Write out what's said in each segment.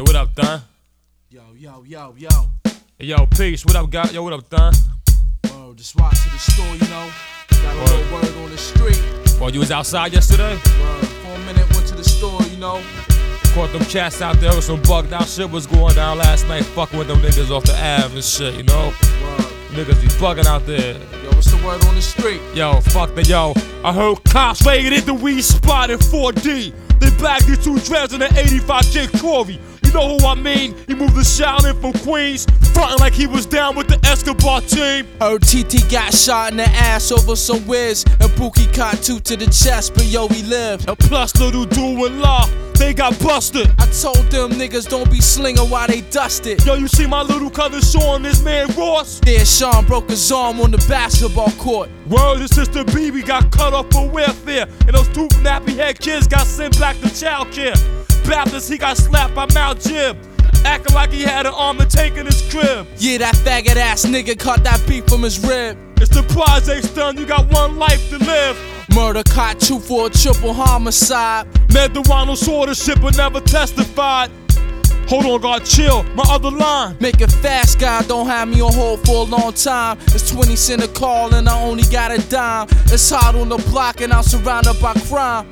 Yo, what up, Thun? Yo. Hey, yo, peace. What up, guy? Yo, what up, Thun? Word, just walk to the store, you know. Got a little word on the street. Oh, you was outside yesterday? Word, for a minute went to the store, you know. Caught them cats out there with some bugged out shit was going down last night, fucking with them niggas off the Ave and shit, you know? Word. Niggas be bugging out there. Yo, what's the word on the street? Yo, fuck the yo. I heard cops raided the weed spot in 4D. They bagged these two dreads in an 85 J Corey. You know who I mean? He moved the Shaolin from Queens, frontin' like he was down with the Escobar team. Heard TT got shot in the ass over some whiz, and Bookie caught two to the chest, but yo, he lived. And plus little dude and Law, they got busted. I told them niggas don't be slinging while they dusted. Yo, you see my little cousin Sean, this man Ross? Yeah, Sean broke his arm on the basketball court. Word, his sister BB got cut off for welfare, and those two nappy head kids got sent back to child care. Baptist, he got slapped by Mount Jib, acting like he had an armor tank in his crib. Yeah, that faggot ass nigga caught that beat from his rib. It's the project stun, you got one life to live. Murder caught two for a triple homicide. Med the Ronald saw the shit but never testified. Hold on, God, chill, my other line. Make it fast, God, don't have me on hold for a long time. It's 20 cents a call and I only got a dime. It's hot on the block and I'm surrounded by crime.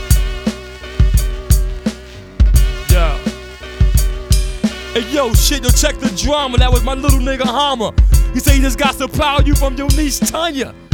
Yeah. Hey yo, shit, yo, check the drama. That was my little nigga Hammer. He say he just got some power you from your niece Tanya.